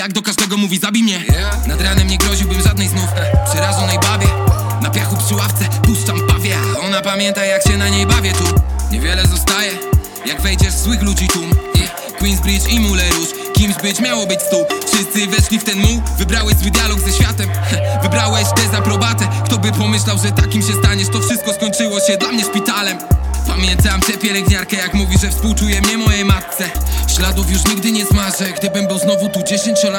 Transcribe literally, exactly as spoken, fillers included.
jak do każdego mówi zabij mnie. Nad ranem nie groziłbym żadnej znów przerażonej babie. Na piachu przy ławce puszczam pawie, a ona pamięta jak się na niej bawię tu. Niewiele zostaje, jak wejdziesz w złych ludzi tłum. Queensbridge i Moulin Rouge, kimś być miało być stół. Wszyscy weszli w ten muł, wybrałeś zły dialog ze światem. Wybrałeś dezaprobatę, kto by pomyślał, że takim się staniesz. To wszystko skończyło się dla mnie szpitalem. Pamiętam cię pielęgniarkę, jak mówi, że współczuje mnie mojej matce. Śladów już nigdy nie zmarzę, gdybym był znowu tu dziesięciolatkiem.